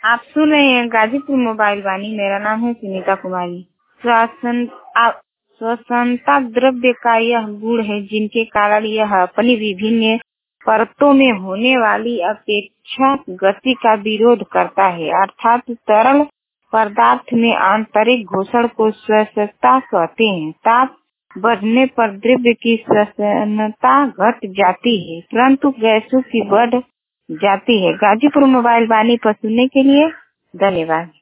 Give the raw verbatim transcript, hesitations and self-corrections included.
आप सुन रहे हैं गाजीपुर मोबाइल वाणी। मेरा नाम है सुनीता कुमारी। श्वसन आ- श्वसनता द्रव्य का यह गुण है जिनके कारण यह अपनी विभिन्न परतों में होने वाली अपेक्षा गति का विरोध करता है, अर्थात तरल पदार्थ में आंतरिक घर्षण को श्वसनता कहते हैं। ताप बढ़ने पर द्रव्य की श्वसनता घट जाती है, परंतु गैसों की बढ़ जाती है। गाजीपुर मोबाइल वाणी पर सुनने के लिए धन्यवाद।